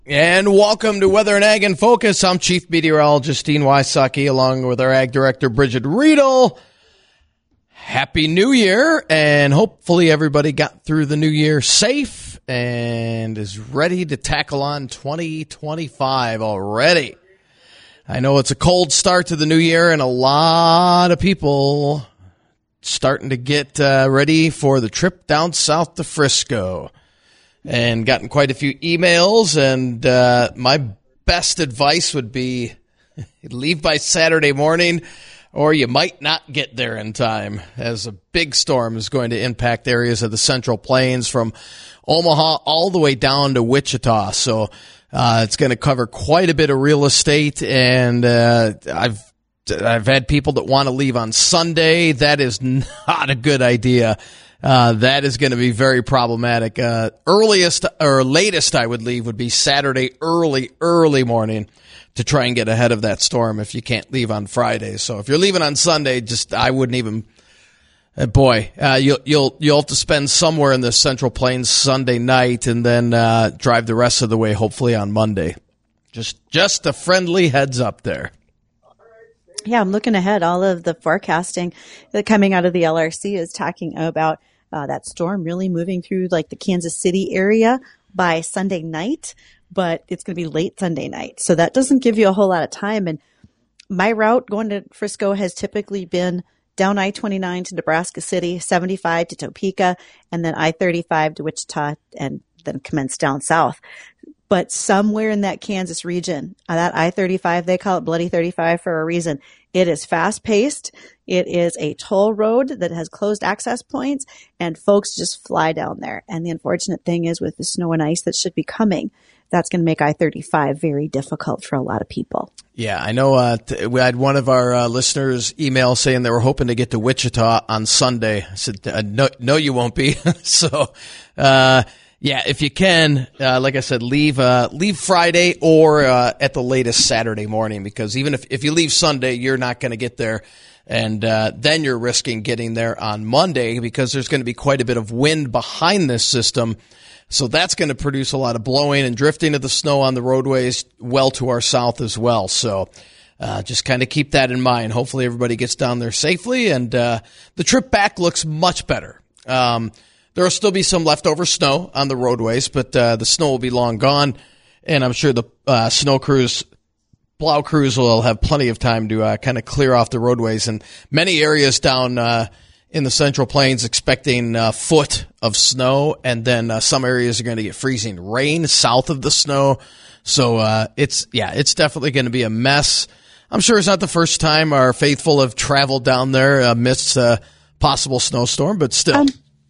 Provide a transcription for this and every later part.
And welcome to Weather and Ag in Focus. I'm Chief Meteorologist Dean Wysocki, along with our Ag Director Bridget Riedel. Happy New Year, and hopefully everybody got through the new year safe and is ready to tackle on 2025 already. I know it's a cold start to the new year, and a lot of people starting to get ready for the trip down south to Frisco. And gotten quite a few emails, and my best advice would be leave by Saturday morning, or you might not get there in time, as a big storm is going to impact areas of the Central Plains from Omaha all the way down to Wichita. So it's going to cover quite a bit of real estate, and I've had people that want to leave on Sunday. That is not a good idea. That is going to be very problematic. Earliest or latest I would leave would be Saturday early morning to try and get ahead of that storm if you can't leave on Friday. So if you're leaving on Sunday, I wouldn't even, you'll have to spend somewhere in the Central Plains Sunday night and then, drive the rest of the way, hopefully on Monday. Just a friendly heads up there. Yeah, I'm looking ahead. All of the forecasting that coming out of the LRC is talking about that storm really moving through like the Kansas City area by Sunday night, but it's going to be late Sunday night. So that doesn't give you a whole lot of time. And my route going to Frisco has typically been down I-29 to Nebraska City, 75 to Topeka, and then I-35 to Wichita, and then commence down south. But somewhere in that Kansas region, that I-35, they call it Bloody 35 for a reason. It is fast-paced. It is a toll road that has closed access points, and folks just fly down there. And the unfortunate thing is with the snow and ice that should be coming, that's going to make I-35 very difficult for a lot of people. Yeah, I know we had one of our listeners email saying they were hoping to get to Wichita on Sunday. I said, no, you won't be. So, yeah, if you can, like I said, leave Friday or at the latest Saturday morning, because even if you leave Sunday, you're not going to get there. And then you're risking getting there on Monday because there's going to be quite a bit of wind behind this system. So that's going to produce a lot of blowing and drifting of the snow on the roadways well to our south as well. So just kind of keep that in mind. Hopefully everybody gets down there safely, and the trip back looks much better. There will still be some leftover snow on the roadways, but the snow will be long gone, and I'm sure the plow crews will have plenty of time to kind of clear off the roadways. And many areas down in the Central Plains expecting a foot of snow, and then some areas are going to get freezing rain south of the snow. So it's definitely going to be a mess. I'm sure it's not the first time our faithful have traveled down there amidst a possible snowstorm, but still.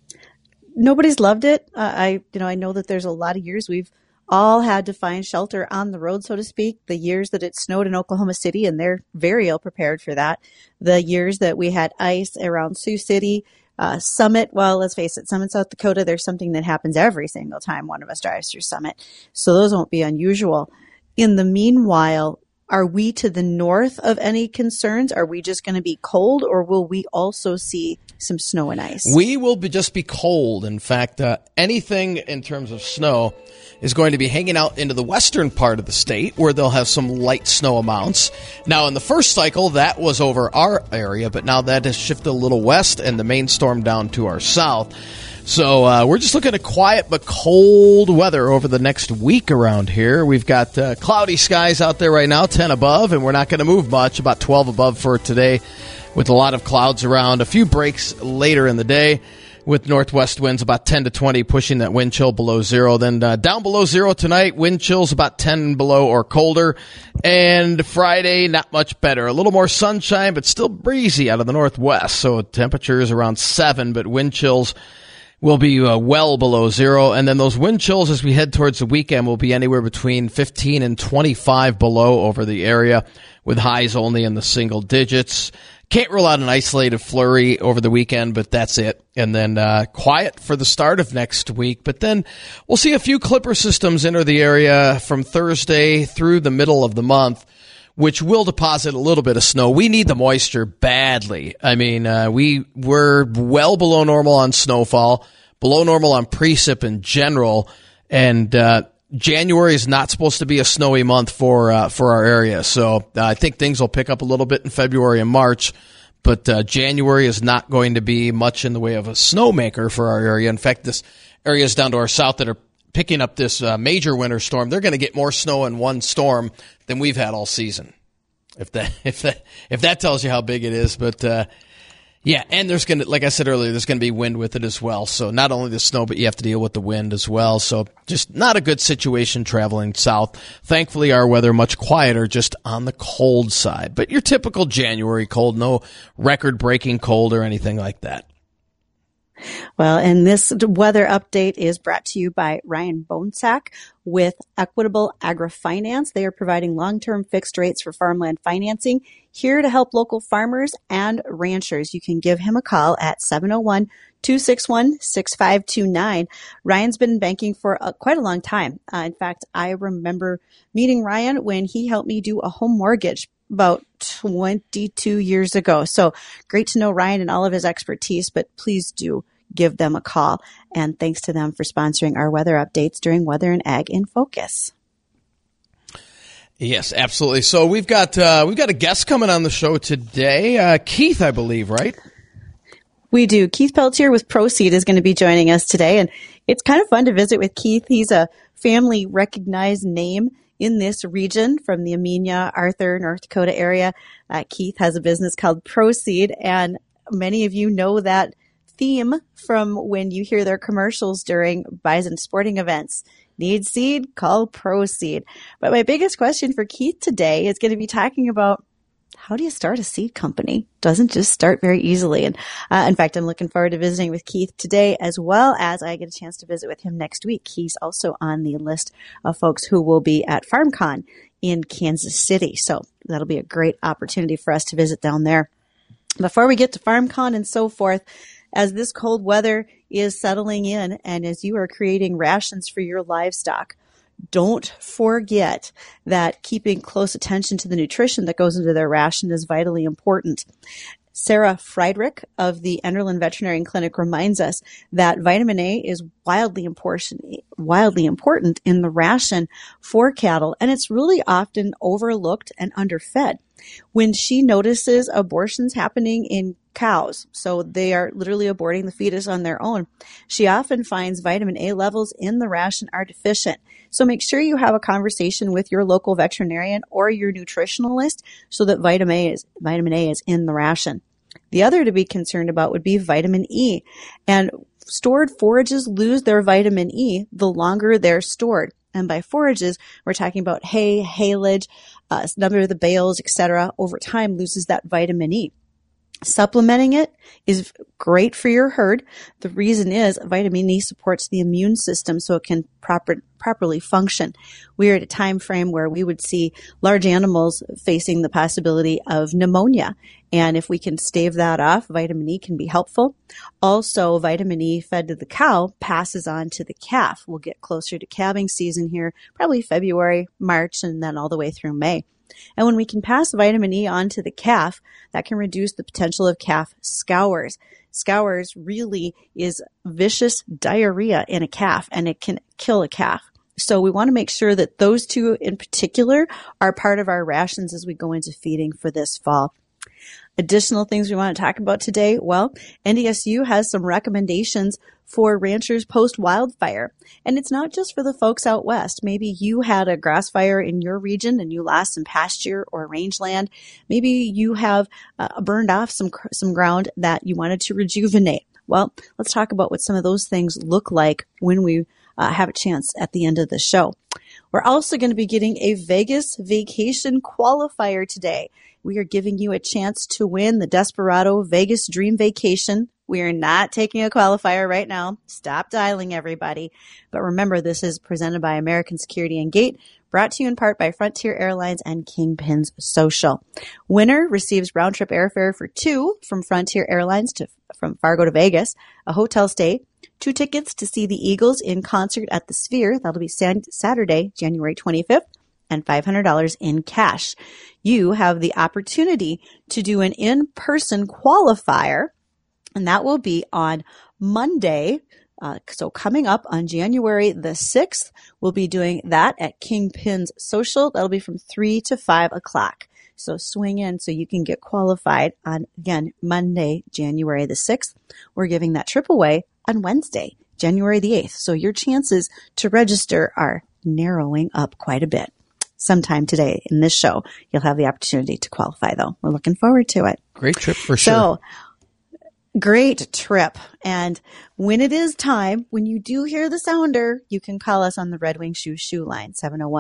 Nobody's loved it. I know that there's a lot of years we've all had to find shelter on the road, so to speak. The years that it snowed in Oklahoma City, and they're very ill prepared for that. The years that we had ice around Sioux City, Summit. Well, let's face it, Summit, South Dakota, there's something that happens every single time one of us drives through Summit. So those won't be unusual. In the meanwhile, are we to the north of any concerns? Are we just going to be cold, or will we also see some snow and ice? We will just be cold. In fact, anything in terms of snow is going to be hanging out into the western part of the state, where they'll have some light snow amounts. Now, in the first cycle, that was over our area, but now that has shifted a little west, and the main storm down to our south. So we're just looking at quiet but cold weather over the next week around here. We've got cloudy skies out there right now, 10 above, and we're not going to move much, about 12 above for today, with a lot of clouds around. A few breaks later in the day with northwest winds about 10 to 20, pushing that wind chill below zero. Then down below zero tonight, wind chills about 10 below or colder. And Friday, not much better. A little more sunshine, but still breezy out of the northwest. So temperatures around 7, but wind chills will be well below zero. And then those wind chills as we head towards the weekend will be anywhere between 15 and 25 below over the area, with highs only in the single digits. Can't rule out an isolated flurry over the weekend, but that's it. And then quiet for the start of next week. But then we'll see a few clipper systems enter the area from Thursday through the middle of the month, which will deposit a little bit of snow. We need the moisture badly. I mean, we're well below normal on snowfall, below normal on precip in general, and January is not supposed to be a snowy month for our area. So I think things will pick up a little bit in February and March. But January is not going to be much in the way of a snowmaker for our area. In fact, this areas down to our south that are picking up this major winter storm, they're going to get more snow in one storm than we've had all season. If that tells you how big it is, but yeah, and there's going to, like I said earlier, there's going to be wind with it as well. So not only the snow, but you have to deal with the wind as well. So just not a good situation traveling south. Thankfully, our weather much quieter, just on the cold side. But your typical January cold, no record-breaking cold or anything like that. Well, and this weather update is brought to you by Ryan Bonesack with Equitable Agri-Finance. They are providing long-term fixed rates for farmland financing, here to help local farmers and ranchers. You can give him a call at 701-261-6529. Ryan's been in banking for quite a long time. In fact, I remember meeting Ryan when he helped me do a home mortgage about 22 years ago. So great to know Ryan and all of his expertise, but please do give them a call. And thanks to them for sponsoring our weather updates during Weather and Ag in Focus. Yes, absolutely. So we've got a guest coming on the show today, Keith, I believe, right? We do. Keith Peltier with Proceed is going to be joining us today, and it's kind of fun to visit with Keith. He's a family recognized name in this region from the Amenia, Arthur, North Dakota area. Keith has a business called Proceed, and many of you know that theme from when you hear their commercials during Bison sporting events. Need seed? Call Proceed. But my biggest question for Keith today is going to be talking about, how do you start a seed company? Doesn't just start very easily. And in fact, I'm looking forward to visiting with Keith today, as well as I get a chance to visit with him next week. He's also on the list of folks who will be at FarmCon in Kansas City. So that'll be a great opportunity for us to visit down there. Before we get to FarmCon and so forth, as this cold weather is settling in and as you are creating rations for your livestock, don't forget that keeping close attention to the nutrition that goes into their ration is vitally important. Sarah Friedrich of the Enderlin Veterinary Clinic reminds us that vitamin A is wildly important in the ration for cattle, and it's really often overlooked and underfed. When she notices abortions happening in cows, so they are literally aborting the fetus on their own, she often finds vitamin A levels in the ration are deficient. So make sure you have a conversation with your local veterinarian or your nutritionalist so that vitamin A is in the ration. The other to be concerned about would be vitamin E. And stored forages lose their vitamin E the longer they're stored. And by forages, we're talking about hay, haylage, number of the bales, etc. Over time loses that vitamin E. Supplementing it is great for your herd. The reason is vitamin E supports the immune system so it can properly function. We are at a time frame where we would see large animals facing the possibility of pneumonia. And if we can stave that off, vitamin E can be helpful. Also, vitamin E fed to the cow passes on to the calf. We'll get closer to calving season here, probably February, March, and then all the way through May. And when we can pass vitamin E on to the calf, that can reduce the potential of calf scours. Scours really is vicious diarrhea in a calf, and it can kill a calf. So we want to make sure that those two in particular are part of our rations as we go into feeding for this fall. Additional things we want to talk about today. Well, NDSU has some recommendations for ranchers post-wildfire. And it's not just for the folks out west. Maybe you had a grass fire in your region and you lost some pasture or rangeland. Maybe you have burned off some ground that you wanted to rejuvenate. Well, let's talk about what some of those things look like when we have a chance at the end of the show. We're also going to be getting a Vegas vacation qualifier today. We are giving you a chance to win the Desperado Vegas Dream Vacation. We are not taking a qualifier right now. Stop dialing, everybody. But remember, this is presented by American Security and Gate, brought to you in part by Frontier Airlines and Kingpins Social. Winner receives round-trip airfare for two from Frontier Airlines from Fargo to Vegas, a hotel stay, 2 tickets to see the Eagles in concert at the Sphere. That'll be Saturday, January 25th. And $500 in cash. You have the opportunity to do an in-person qualifier, and that will be on Monday, So coming up on January the 6th, we'll be doing that at Kingpin's Social. That'll be from 3 to 5 o'clock. So swing in so you can get qualified on, again, Monday, January the 6th. We're giving that trip away on Wednesday, January the 8th. So your chances to register are narrowing up quite a bit. Sometime today in this show, you'll have the opportunity to qualify, though. We're looking forward to it. Great trip for sure. So, great trip. And when it is time, when you do hear the sounder, you can call us on the Red Wing Shoe line,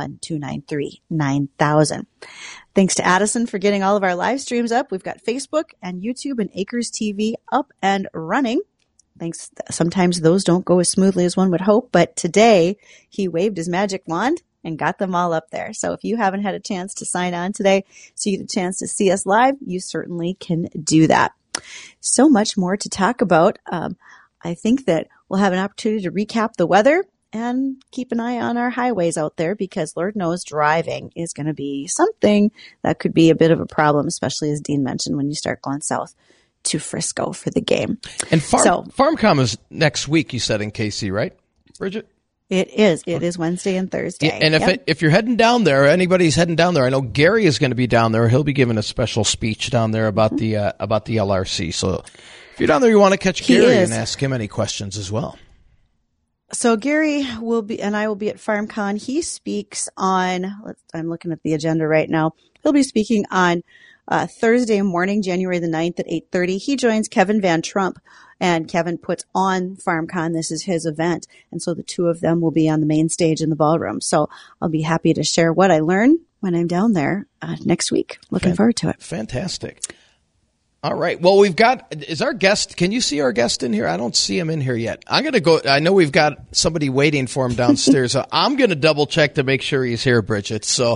701-293-9000. Thanks to Addison for getting all of our live streams up. We've got Facebook and YouTube and Acres TV up and running. Thanks. Sometimes those don't go as smoothly as one would hope, but today he waved his magic wand and got them all up there. So if you haven't had a chance to sign on today so you get a chance to see us live, you certainly can do that. So much more to talk about. I think that we'll have an opportunity to recap the weather and keep an eye on our highways out there, because Lord knows driving is going to be something that could be a bit of a problem, especially as Dean mentioned, when you start going south to Frisco for the game. And FarmCom is next week, you said, in KC, right, Bridget? It is. It is Wednesday and Thursday. Yeah, and if you're heading down there, anybody's heading down there, I know Gary is going to be down there. He'll be giving a special speech down there about the LRC. So if you're down there, you want to catch Gary and ask him any questions as well. So Gary will be, and I will be at FarmCon. He speaks on, I'm looking at the agenda right now. He'll be speaking on Thursday morning, January the 9th at 8:30. He joins Kevin Van Trump, and Kevin puts on FarmCon. This is his event. And so the two of them will be on the main stage in the ballroom. So I'll be happy to share what I learn when I'm down there next week. Looking forward to it. Fantastic. All right. Well, is our guest, can you see our guest in here? I don't see him in here yet. I'm going to go, I know we've got somebody waiting for him downstairs. So I'm going to double check to make sure he's here, Bridget. So,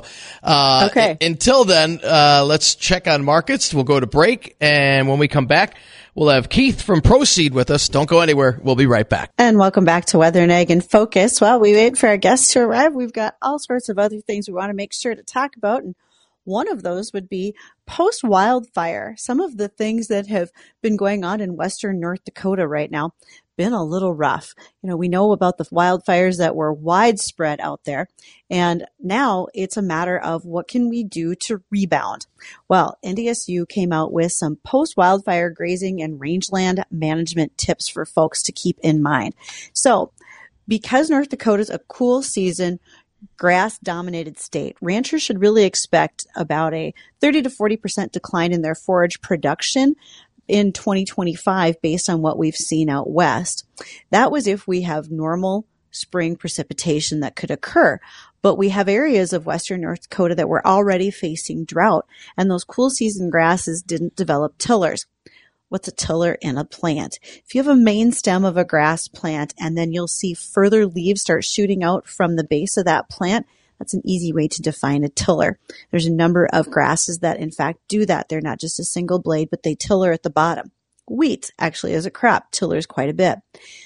okay. Until then, let's check on markets. We'll go to break. And when we come back, we'll have Keith from Proceed with us. Don't go anywhere. We'll be right back. And welcome back to Weather and Ag in Focus. While we wait for our guests to arrive, we've got all sorts of other things we want to make sure to talk about. And one of those would be post-wildfire. Some of the things that have been going on in western North Dakota right now been a little rough. You know, we know about the wildfires that were widespread out there, and now it's a matter of what can we do to rebound. Well, NDSU came out with some post-wildfire grazing and rangeland management tips for folks to keep in mind. So, because North Dakota's a cool season, grass-dominated state, ranchers should really expect about a 30 to 40% decline in their forage production in 2025 based on what we've seen out west. That was if we have normal spring precipitation that could occur. But we have areas of western North Dakota that were already facing drought, and those cool season grasses didn't develop tillers. What's a tiller in a plant? If you have a main stem of a grass plant and then you'll see further leaves start shooting out from the base of that plant, that's an easy way to define a tiller. There's a number of grasses that in fact do that. They're not just a single blade, but they tiller at the bottom. Wheat actually as a crop tillers quite a bit.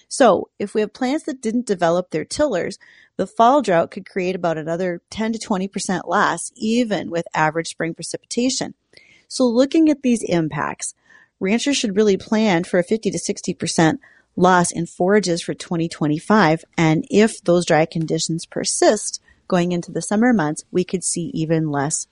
So if we have plants that didn't develop their tillers, the fall drought could create about another 10 to 20% loss, even with average spring precipitation. So looking at these impacts, ranchers should really plan for a 50 to 60% loss in forages for 2025. And if those dry conditions persist going into the summer months, we could see even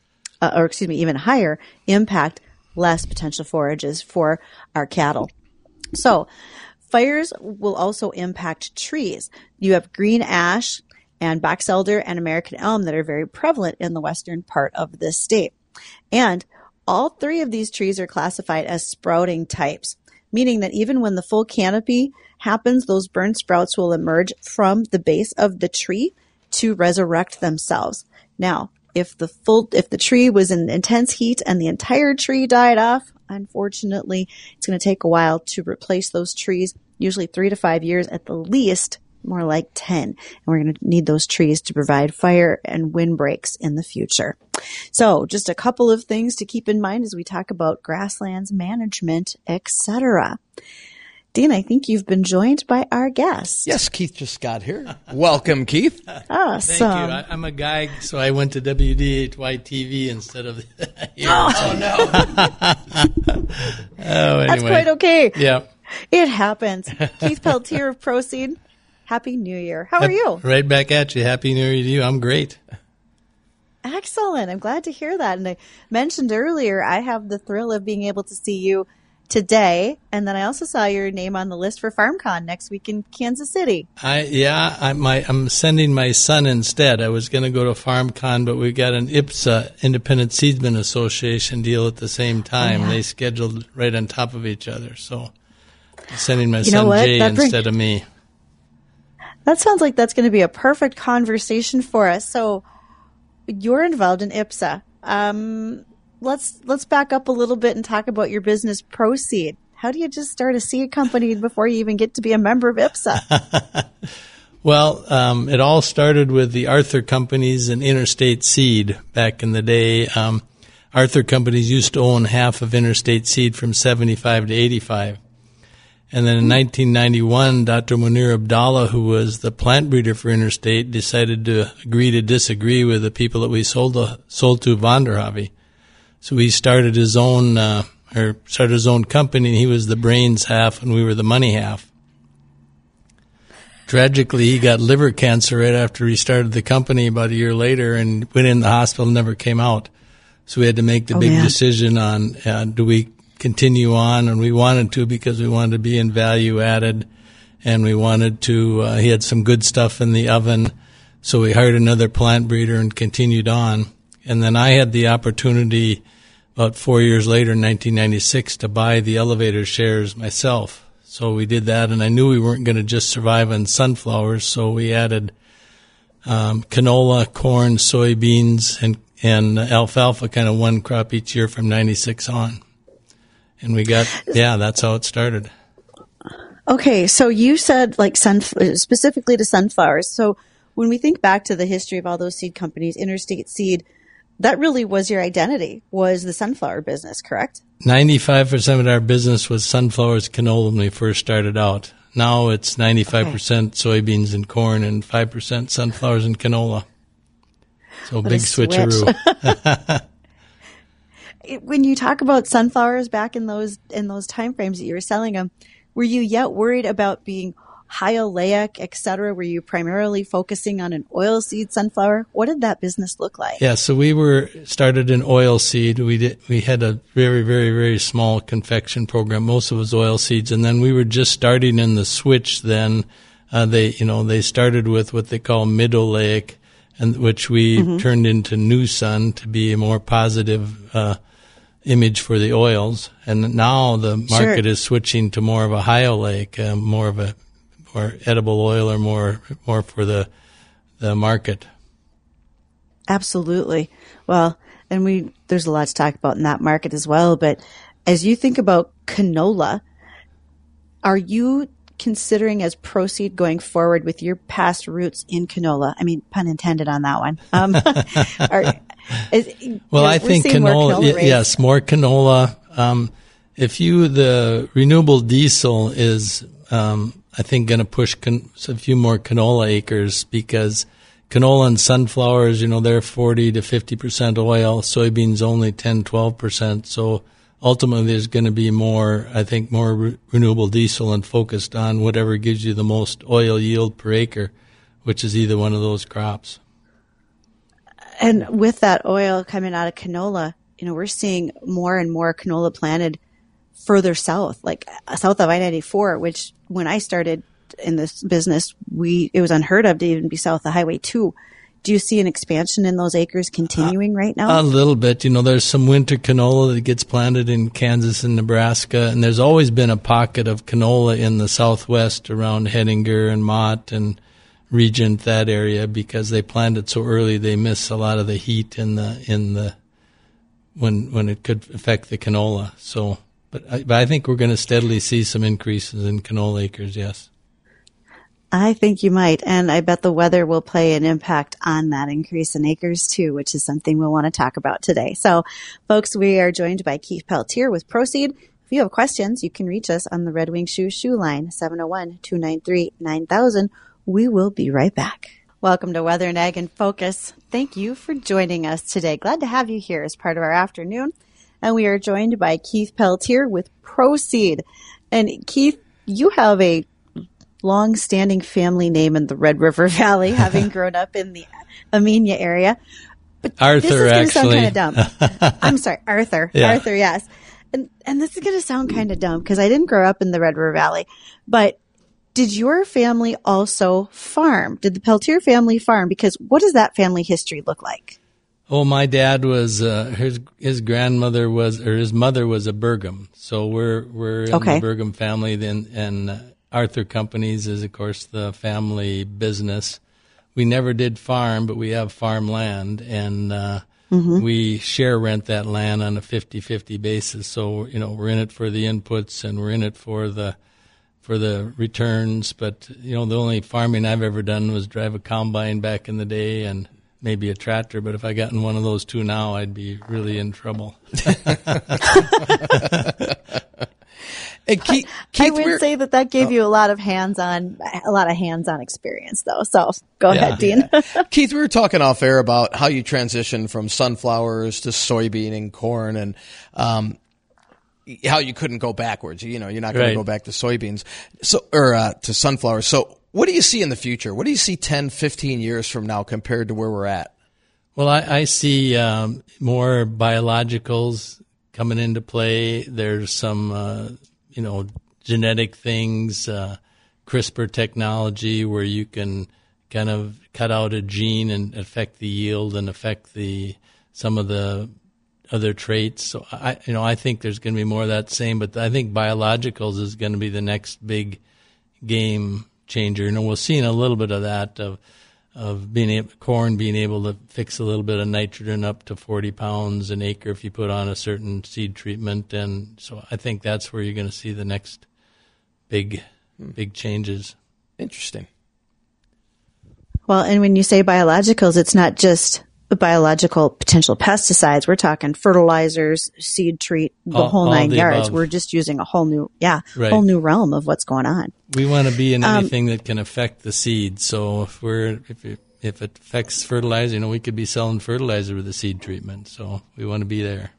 higher impact, less potential forages for our cattle. So fires will also impact trees. You have green ash and box elder and American elm that are very prevalent in the western part of this state. And all three of these trees are classified as sprouting types, meaning that even when the full canopy happens, those burn sprouts will emerge from the base of the tree to resurrect themselves. Now, if the tree was in intense heat and the entire tree died off, unfortunately, it's going to take a while to replace those trees, usually 3 to 5 years at the least, more like 10. And we're going to need those trees to provide fire and windbreaks in the future. So just a couple of things to keep in mind as we talk about grasslands management, etc. Dean, I think you've been joined by our guest. Yes, Keith just got here. Welcome, Keith. Awesome. Thank you. I'm a guy, so I went to WDHY-TV instead of here. Oh, no. Oh, anyway. That's quite okay. Yeah. It happens. Keith Peltier of Proceed, Happy New Year. How are you? Right back at you. Happy New Year to you. I'm great. Excellent. I'm glad to hear that. And I mentioned earlier, I have the thrill of being able to see you today. And then I also saw your name on the list for FarmCon next week in Kansas City. I'm sending my son instead. I was going to go to FarmCon, but we got an IPSA, Independent Seedsman Association deal at the same time. They scheduled right on top of each other. So I'm sending my son Jay instead of me. That sounds like that's going to be a perfect conversation for us. So you're involved in IPSA. Let's back up a little bit and talk about your business, Proceed. How do you just start a seed company before you even get to be a member of IPSA? Well, it all started with the Arthur Companies and Interstate Seed back in the day. Arthur Companies used to own half of Interstate Seed from 75 to 85. And then in 1991, Dr. Munir Abdallah, who was the plant breeder for Interstate, decided to agree to disagree with the people that we sold to, Vonderhavi. So he started his own company, and he was the brains half, and we were the money half. Tragically, he got liver cancer right after he started the company about a year later, and went in the hospital and never came out. So we had to make the big decision on do we continue on, and we wanted to because we wanted to be in value added, and we wanted to he had some good stuff in the oven, so we hired another plant breeder and continued on. And then I had the opportunity about 4 years later in 1996 to buy the elevator shares myself. So we did that, and I knew we weren't going to just survive on sunflowers, so we added canola, corn, soybeans, and alfalfa, kind of one crop each year from 96 on. And we got, that's how it started. Okay, so you said like specifically to sunflowers. So when we think back to the history of all those seed companies, Interstate Seed, that really was your identity, was the sunflower business, correct? 95% of our business was sunflowers, canola when we first started out. Now it's 95% soybeans and corn and 5% sunflowers and canola. So big switcheroo. When you talk about sunflowers back in those time frames that you were selling them, were you yet worried about being high oleic, et cetera? Were you primarily focusing on an oilseed sunflower? What did that business look like? Yeah, so we started in oilseed. We had a very, very, very small confection program. Most of it was oilseeds, and then we were just starting in the switch. Then they started with what they call mid oleic, and which we turned into New Sun to be a more positive image for the oils. And now the market is switching to more of a high oleic, more of a more edible oil, or more for the market. Absolutely. Well, and there's a lot to talk about in that market as well. But as you think about canola, are you considering as Proceed going forward with your past roots in canola? I mean, pun intended on that one. I think canola, yes, more canola. The renewable diesel is, I think, going to push a few more canola acres, because canola and sunflowers, they're 40 to 50% oil. Soybeans only 10, 12%. So ultimately there's going to be more renewable diesel, and focused on whatever gives you the most oil yield per acre, which is either one of those crops. And with that oil coming out of canola, we're seeing more and more canola planted further south, like south of I-94, which when I started in this business, it was unheard of to even be south of Highway 2. Do you see an expansion in those acres continuing right now? A little bit. There's some winter canola that gets planted in Kansas and Nebraska, and there's always been a pocket of canola in the southwest around Hettinger and Mott and Regent, that area, because they planted so early. They miss a lot of the heat when it could affect the canola. So, but I think we're going to steadily see some increases in canola acres. Yes, I think you might, and I bet the weather will play an impact on that increase in acres too, which is something we'll want to talk about today. So, folks, we are joined by Keith Peltier with Proceed. If you have questions, you can reach us on the Red Wing Shoe line, 701-293-9000. We will be right back. Welcome to Weather and Ag in Focus. Thank you for joining us today. Glad to have you here as part of our afternoon. And we are joined by Keith Peltier with Proceed. And Keith, you have a long-standing family name in the Red River Valley, having grown up in the Amenia area. But Arthur, this is going to sound actually. kind of dumb. I'm sorry, Arthur. Yeah. Arthur, yes. And this is going to sound kind of dumb because I didn't grow up in the Red River Valley. But did your family also farm? Did the Peltier family farm? Because what does that family history look like? Oh, my dad was his grandmother was, or his mother was a Burgum, so we're in the Burgum family. Then and Arthur Companies is of course the family business. We never did farm, but we have farmland, and we share rent that land on a 50-50 basis. So we're in it for the inputs and we're in it for the returns. But the only farming I've ever done was drive a combine back in the day and maybe a tractor, but if I got in one of those two now, I'd be really in trouble. And Keith, I would say that gave you a lot of hands-on experience, though. So go ahead, Dean. Keith, we were talking off air about how you transitioned from sunflowers to soybean and corn, and how you couldn't go backwards. You're not going to go back to soybeans, to sunflowers. So what do you see in the future? What do you see 10, 15 years from now compared to where we're at? Well, I see more biologicals coming into play. There's some, genetic things, CRISPR technology where you can kind of cut out a gene and affect the yield and affect some of the other traits. So I think there's going to be more of that same, but I think biologicals is going to be the next big game changer. We're seeing a little bit of that of corn being able to fix a little bit of nitrogen up to 40 pounds an acre if you put on a certain seed treatment, and so I think that's where you're going to see the next big changes. Interesting. Well, and when you say biologicals, it's not just biological potential pesticides. We're talking fertilizers, seed treat, the whole 9 yards. Above. We're just using a whole new realm of what's going on. We want to be in anything that can affect the seed. So if it affects fertilizer, we could be selling fertilizer with a seed treatment. So we want to be there.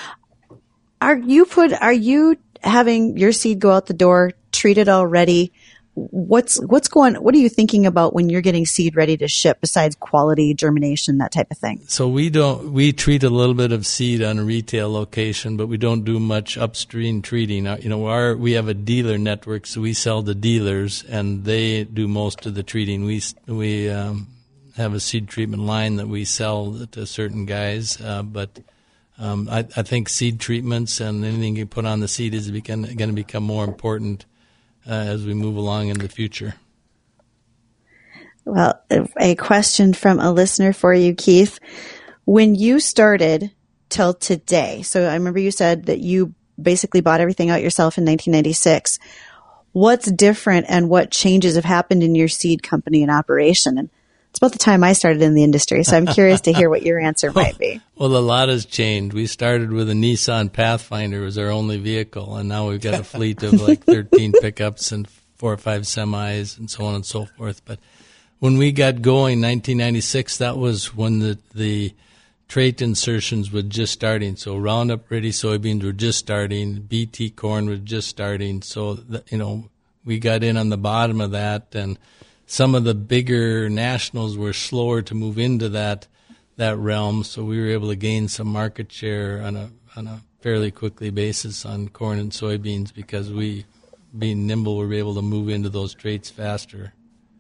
Are you having your seed go out the door treated already? What are you thinking about when you're getting seed ready to ship besides quality, germination, that type of thing? So we treat a little bit of seed on a retail location, but we don't do much upstream treating. We have a dealer network, so we sell to dealers and they do most of the treating. We have a seed treatment line that we sell to certain guys, but I think seed treatments and anything you put on the seed is going to become more important as we move along in the future. Well, a question from a listener for you, Keith. When you started till today, so I remember you said that you basically bought everything out yourself in 1996. What's different and what changes have happened in your seed company and operation? And it's about the time I started in the industry, so I'm curious to hear what your answer might be. Well, a lot has changed. We started with a Nissan Pathfinder as our only vehicle, and now we've got a fleet of like 13 pickups and 4 or 5 semis and so on and so forth. But when we got going, 1996, that was when the trait insertions were just starting. So Roundup Ready soybeans were just starting. BT corn was just starting. So, we got in on the bottom of that, and some of the bigger nationals were slower to move into that realm, so we were able to gain some market share on a fairly quickly basis on corn and soybeans because we, being nimble, were able to move into those traits faster.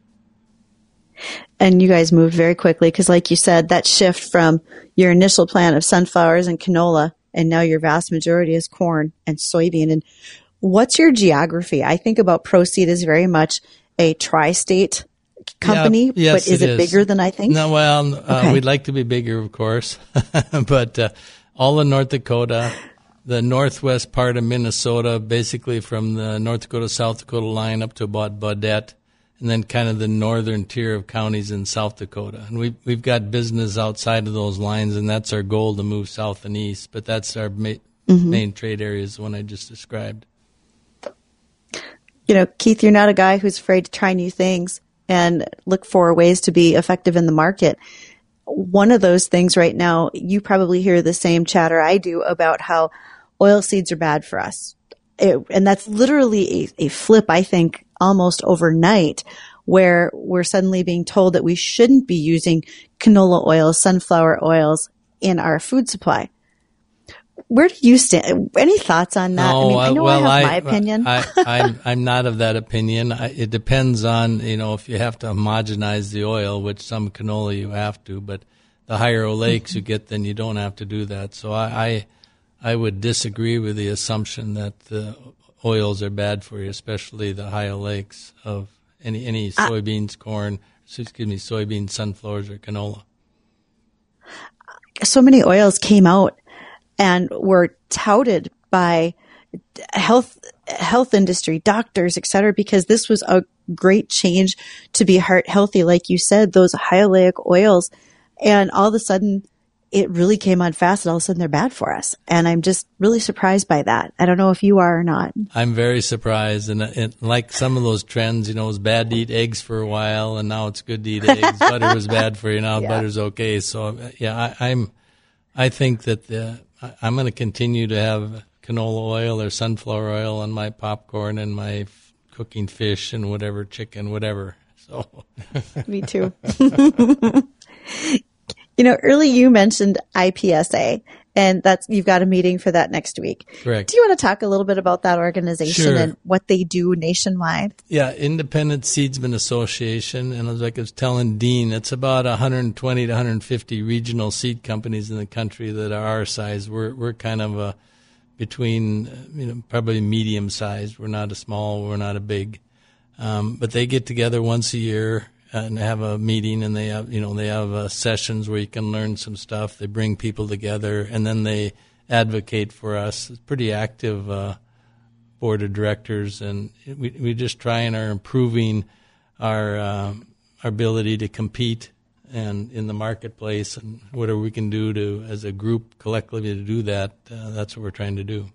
And you guys moved very quickly because, like you said, that shift from your initial plan of sunflowers and canola, and now your vast majority is corn and soybean. And what's your geography? I think about ProSeed as very much a tri-state company, yes, but is it bigger than I think? No, well, we'd like to be bigger, of course, but all of North Dakota, the northwest part of Minnesota, basically from the North Dakota-South Dakota line up to about Baudette, and then kind of the northern tier of counties in South Dakota. And we've got business outside of those lines, and that's our goal to move south and east, but that's our main trade areas, the one I just described. Keith, you're not a guy who's afraid to try new things and look for ways to be effective in the market. One of those things right now, you probably hear the same chatter I do about how oil seeds are bad for us. And that's literally a flip, I think, almost overnight, where we're suddenly being told that we shouldn't be using canola oils, sunflower oils in our food supply. Where do you stand? Any thoughts on that? I know I have my opinion. I'm not of that opinion. It depends on, if you have to homogenize the oil, which some canola you have to, but the higher oleics you get, then you don't have to do that. So I would disagree with the assumption that the oils are bad for you, especially the high oleics of any soybeans, soybeans, sunflowers, or canola. So many oils came out and were touted by health industry, doctors, et cetera, because this was a great change to be heart healthy. Like you said, those high oleic oils, and all of a sudden it really came on fast, and all of a sudden they're bad for us. And I'm just really surprised by that. I don't know if you are or not. I'm very surprised. And like some of those trends, it was bad to eat eggs for a while, and now it's good to eat eggs. Butter was bad for you, now butter's okay. So, I think that I'm going to continue to have canola oil or sunflower oil on my popcorn and my cooking fish and whatever, chicken, whatever. So Me too. Early you mentioned IPSA, and you've got a meeting for that next week. Correct. Do you want to talk a little bit about that organization and what they do nationwide? Yeah, Independent Seedsman Association, and like I was telling Dean, it's about 120 to 150 regional seed companies in the country that are our size. We're kind of between, probably medium sized. We're not a small, we're not a big, but they get together once a year and have a meeting, and they have sessions where you can learn some stuff. They bring people together, and then they advocate for us. It's pretty active board of directors, and we just try and are improving our ability to compete and in the marketplace, and whatever we can do to, as a group, collectively, to do that. That's what we're trying to do.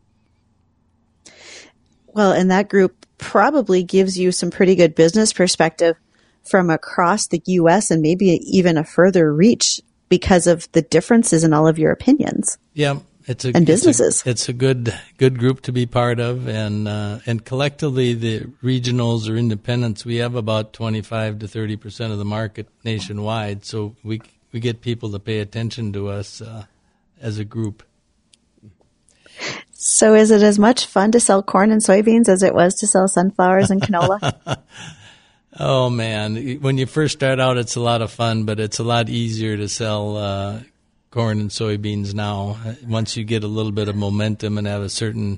Well, and that group probably gives you some pretty good business perspective from across the U.S. and maybe even a further reach because of the differences in all of your opinions. Yeah, businesses. It's a good group to be part of, and collectively the regionals or independents, we have about 25 to 30% of the market nationwide. So we get people to pay attention to us as a group. So is it as much fun to sell corn and soybeans as it was to sell sunflowers and canola? Oh, man. When you first start out, it's a lot of fun, but it's a lot easier to sell corn and soybeans now. Once you get a little bit of momentum and have a certain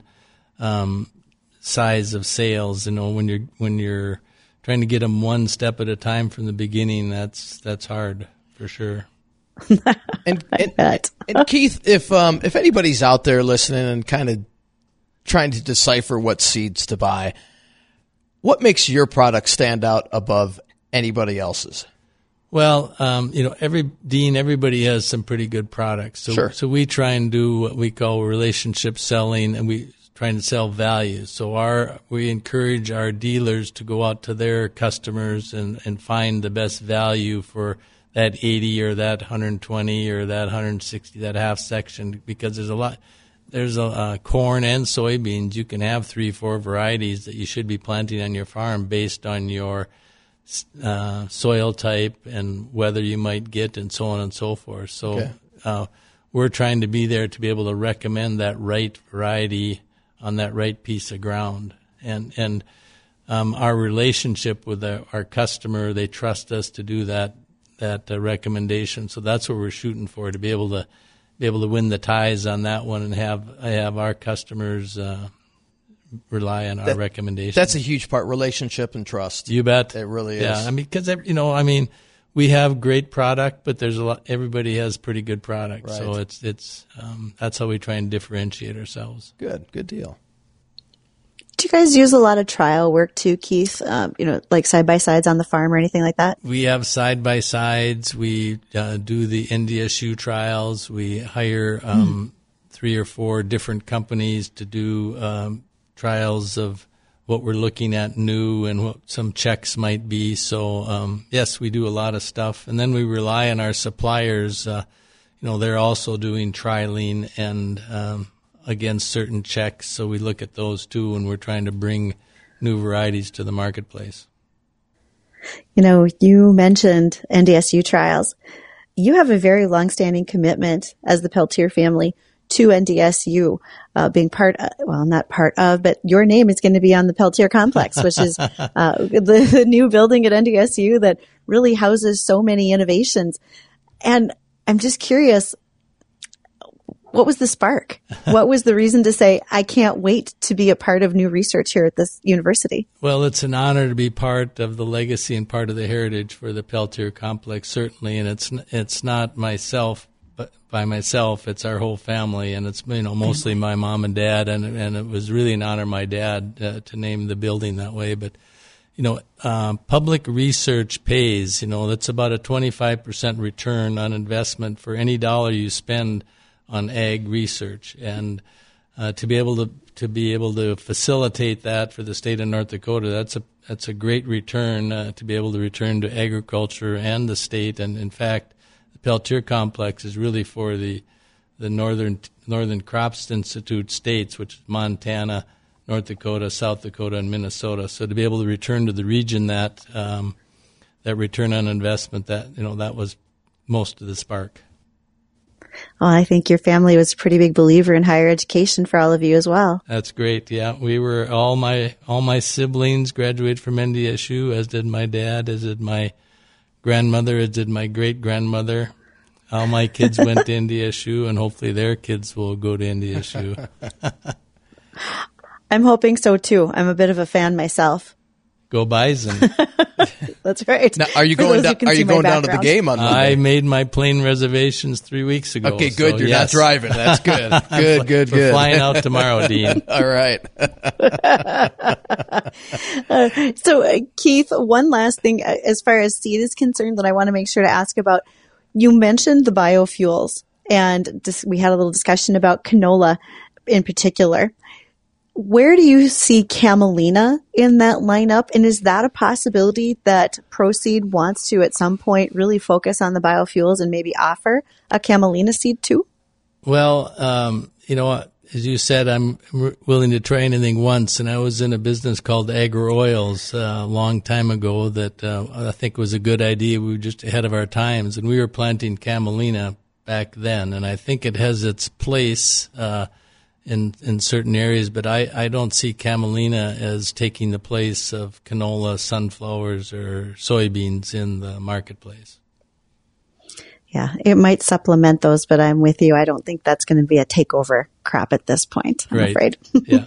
size of sales, when you're trying to get them one step at a time from the beginning, that's hard for sure. And Keith, if anybody's out there listening and kind of trying to decipher what seeds to buy, what makes your product stand out above anybody else's? Well, everybody has some pretty good products. So we try and do what we call relationship selling, and we trying to sell value. So we encourage our dealers to go out to their customers and find the best value for that 80 or that 120 or that 160, that half section, because there's a lot. There's corn and soybeans. You can have 3-4 varieties that you should be planting on your farm based on your soil type and weather you might get, and so on and so forth. So we're trying to be there to be able to recommend that right variety on that right piece of ground. And our relationship with our customer, they trust us to do that recommendation. So that's what we're shooting for, to be able to win the ties on that one and have our customers rely on our recommendations. That's a huge part, relationship and trust. You bet. It really is. Yeah, because we have great product, but there's a lot. Everybody has pretty good product, right. So it's that's how we try and differentiate ourselves. Good deal. Do you guys use a lot of trial work too, Keith? Like side-by-sides on the farm or anything like that? We have side-by-sides. We do the India shoe trials. We hire 3 or 4 different companies to do trials of what we're looking at new and what some checks might be. So, yes, we do a lot of stuff. And then we rely on our suppliers. They're also doing trialing and against certain checks. So we look at those too when we're trying to bring new varieties to the marketplace. You know, you mentioned NDSU trials. You have a very longstanding commitment as the Peltier family to NDSU, being not part of, but your name is going to be on the Peltier Complex, which is the new building at NDSU that really houses so many innovations. And I'm just curious, what was the spark? What was the reason to say, I can't wait to be a part of new research here at this university? Well, it's an honor to be part of the legacy and part of the heritage for the Peltier Complex, certainly. And it's not myself, but by myself, it's our whole family. And it's, mostly my mom and dad. And it was really an honor, my dad, to name the building that way. But, public research pays. That's about a 25% return on investment for any dollar you spend on ag research, and to be able to facilitate that for the state of North Dakota, that's a great return to be able to return to agriculture and the state. And in fact, the Peltier Complex is really for the Northern Crops Institute states, which is Montana, North Dakota, South Dakota, and Minnesota. So to be able to return to the region that return on investment, that was most of the spark. Well, I think your family was a pretty big believer in higher education for all of you as well. That's great. Yeah, we were all my siblings graduated from NDSU, as did my dad, as did my grandmother, as did my great grandmother. All my kids went to NDSU, and hopefully their kids will go to NDSU. I'm hoping so too. I'm a bit of a fan myself. Go Bison. That's right. Now, are you going down to the game on Monday? I made my plane reservations 3 weeks ago. Okay, good. So You're not driving. That's good. Good. We're flying out tomorrow, Dean. All right. So, Keith, one last thing as far as seed is concerned that I want to make sure to ask about. You mentioned the biofuels, and we had a little discussion about canola in particular. Where do you see camelina in that lineup? And is that a possibility that ProSeed wants to at some point really focus on the biofuels and maybe offer a camelina seed too? Well, as you said, I'm willing to try anything once. And I was in a business called Agri-Oils a long time ago that I think was a good idea. We were just ahead of our times. And we were planting camelina back then. And I think it has its place in certain areas, but I don't see camelina as taking the place of canola, sunflowers, or soybeans in the marketplace. Yeah, it might supplement those, but I'm with you. I don't think that's going to be a takeover crop at this point, I'm afraid. Yeah.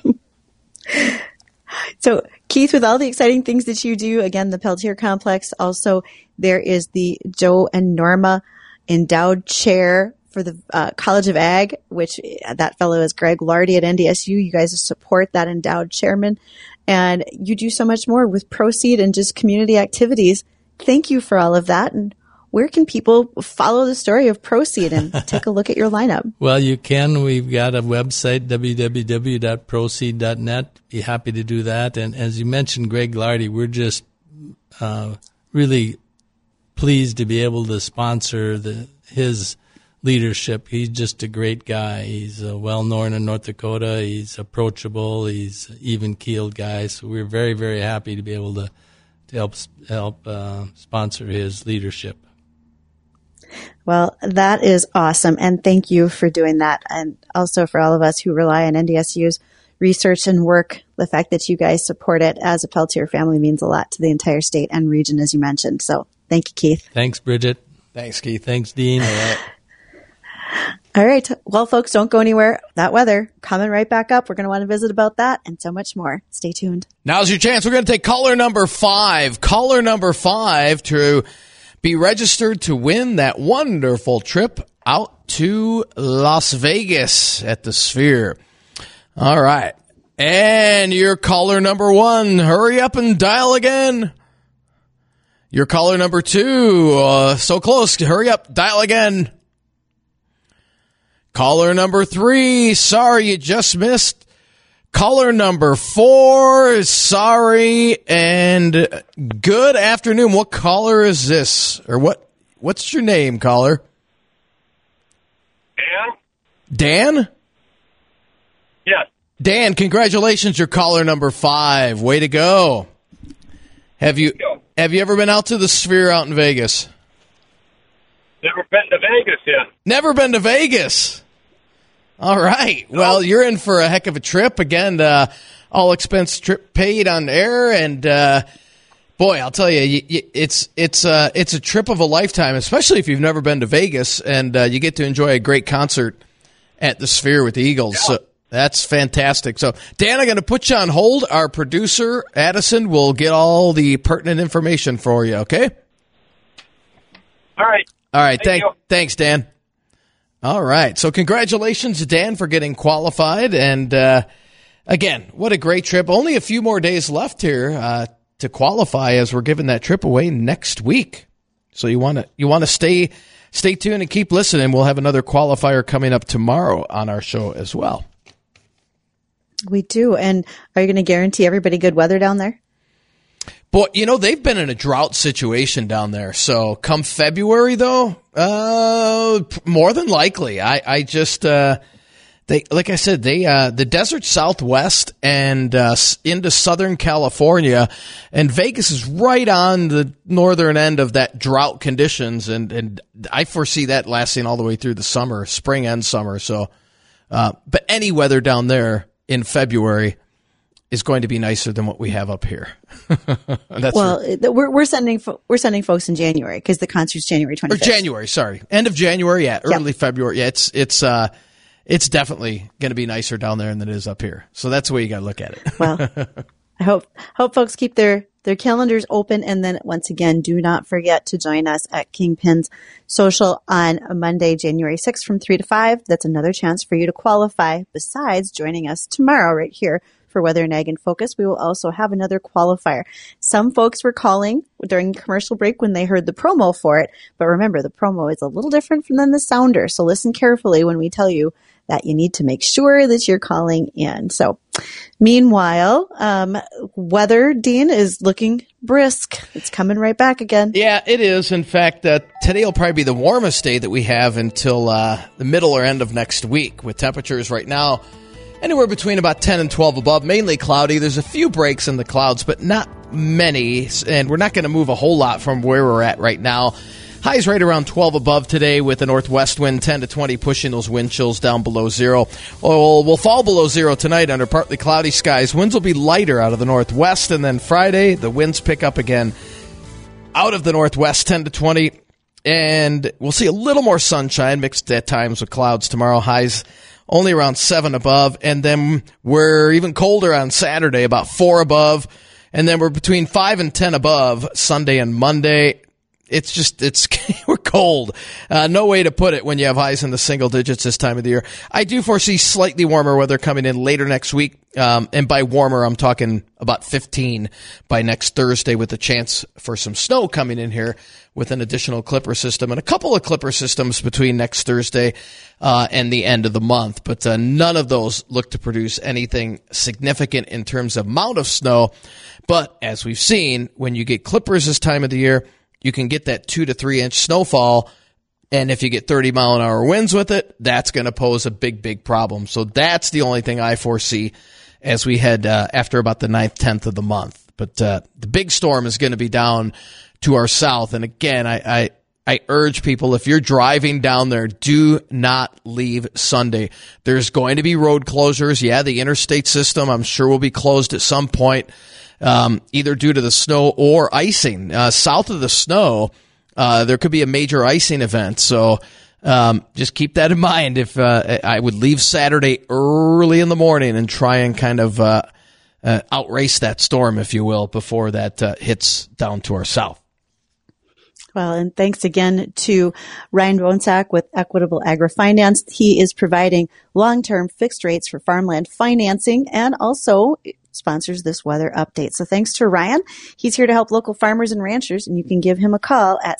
So, Keith, with all the exciting things that you do, again, the Peltier Complex, also there is the Joe and Norma Endowed Chair for the College of Ag, which that fellow is Greg Lardy at NDSU. You guys support that endowed chairman, and you do so much more with ProSeed and just community activities. Thank you for all of that. And where can people follow the story of ProSeed and take a look at your lineup? Well, you can. We've got a website, www.proseed.net. Be happy to do that. And as you mentioned, Greg Lardy, we're just really pleased to be able to sponsor his leadership. He's just a great guy. He's well known in North Dakota. He's approachable. He's an even-keeled guy. So we're very, very happy to be able to help sponsor his leadership. Well, that is awesome, and thank you for doing that. And also for all of us who rely on NDSU's research and work, the fact that you guys support it as a Peltier family means a lot to the entire state and region, as you mentioned. So thank you, Keith. Thanks, Bridget. Thanks, Keith. Thanks, Dean. All right. Well, folks, don't go anywhere. That weather coming right back up. We're going to want to visit about that and so much more. Stay tuned. Now's your chance. We're going to take caller number 5. Caller number 5 to be registered to win that wonderful trip out to Las Vegas at the Sphere. All right. And your caller number 1. Hurry up and dial again. Your caller number 2. So close. Hurry up. Dial again. Caller number 3, sorry you just missed. Caller number 4, sorry, and good afternoon. What caller is this? Or what's your name, caller? Dan? Dan? Yes. Dan, congratulations. You're caller number 5. Way to go. Have you ever been out to the Sphere out in Vegas? Never been to Vegas yet. Never been to Vegas. All right. No. Well, you're in for a heck of a trip. Again, all expense trip paid on air. And, boy, I'll tell you, it's a trip of a lifetime, especially if you've never been to Vegas, and you get to enjoy a great concert at the Sphere with the Eagles. Yeah. So that's fantastic. So, Dan, I'm going to put you on hold. Our producer, Addison, will get all the pertinent information for you, okay? All right. All right. Thanks, Dan. All right. So congratulations, Dan, for getting qualified. And, again, what a great trip. Only a few more days left here to qualify, as we're giving that trip away next week. So you want to stay tuned and keep listening. We'll have another qualifier coming up tomorrow on our show as well. We do. And are you going to guarantee everybody good weather down there? Boy, they've been in a drought situation down there. So come February, though, more than likely. I just, like I said, the desert Southwest and into Southern California, and Vegas is right on the northern end of that drought conditions, and I foresee that lasting all the way through the summer, spring and summer. So, but any weather down there in February is going to be nicer than what we have up here. We're sending folks in January, because the concert's January 25th. Or January, sorry. End of January, yeah. Early February. Yeah, it's definitely going to be nicer down there than it is up here. So that's the way you got to look at it. Well, I hope folks keep their calendars open. And then once again, do not forget to join us at Kingpin's Social on Monday, January 6th from 3 to 5. That's another chance for you to qualify, besides joining us tomorrow right here for Weather and Ag in Focus. We will also have another qualifier. Some folks were calling during commercial break when they heard the promo for it. But remember, the promo is a little different than the sounder. So listen carefully when we tell you that you need to make sure that you're calling in. So meanwhile, weather, Dean, is looking brisk. It's coming right back again. Yeah, it is. In fact, today will probably be the warmest day that we have until the middle or end of next week, with temperatures right now anywhere between about 10 and 12 above, mainly cloudy. There's a few breaks in the clouds, but not many, and we're not going to move a whole lot from where we're at right now. Highs right around 12 above today, with a northwest wind 10 to 20 pushing those wind chills down below zero. We'll fall below zero tonight under partly cloudy skies. Winds will be lighter out of the northwest, and then Friday the winds pick up again out of the northwest 10 to 20, and we'll see a little more sunshine mixed at times with clouds tomorrow. Highs only around 7 above, and then we're even colder on Saturday, about 4 above, and then we're between 5 and 10 above Sunday and Monday. We're cold. No way to put it when you have highs in the single digits this time of the year. I do foresee slightly warmer weather coming in later next week. And by warmer, I'm talking about 15 by next Thursday, with a chance for some snow coming in here with an additional clipper system and a couple of clipper systems between next Thursday and the end of the month. But none of those look to produce anything significant in terms of amount of snow. But as we've seen, when you get clippers this time of the year, you can get that 2 to 3 inch snowfall, and if you get 30-mile-an-hour winds with it, that's going to pose a big, big problem. So that's the only thing I foresee as we head after about the 9th, 10th of the month. But the big storm is going to be down to our south. And again, I urge people, if you're driving down there, do not leave Sunday. There's going to be road closures. Yeah, the interstate system, I'm sure, will be closed at some point. Either due to the snow or icing. South of the snow, there could be a major icing event. So just keep that in mind. If I would leave Saturday early in the morning and try and kind of outrace that storm, if you will, before that hits down to our south. Well, and thanks again to Ryan Bonsack with Equitable AgriFinance. He is providing long-term fixed rates for farmland financing, and also sponsors this weather update. So thanks to Ryan. He's here to help local farmers and ranchers, and you can give him a call at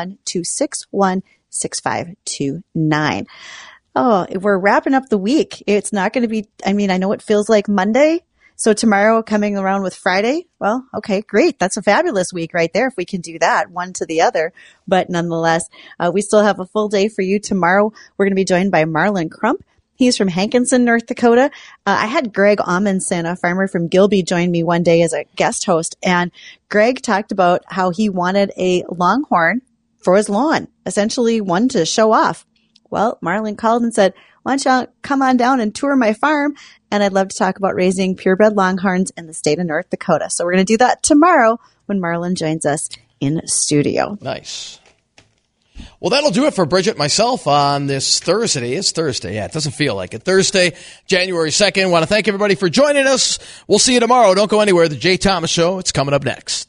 701-261-6529. Oh, we're wrapping up the week. It's not going to be, I know it feels like Monday. So tomorrow coming around with Friday. Well, okay, great. That's a fabulous week right there if we can do that, one to the other. But nonetheless, we still have a full day for you tomorrow. We're going to be joined by Marlon Crump. He's from Hankinson, North Dakota. I had Greg Amundsen, a farmer from Gilby, join me one day as a guest host. And Greg talked about how he wanted a longhorn for his lawn, essentially one to show off. Well, Marlon called and said, why don't you come on down and tour my farm? And I'd love to talk about raising purebred longhorns in the state of North Dakota. So we're going to do that tomorrow when Marlon joins us in studio. Nice. Well, that'll do it for Bridget, myself on this Thursday. It's Thursday. Yeah, it doesn't feel like it. Thursday, January 2nd. Want to thank everybody for joining us. We'll see you tomorrow. Don't go anywhere. The Jay Thomas Show. It's coming up next.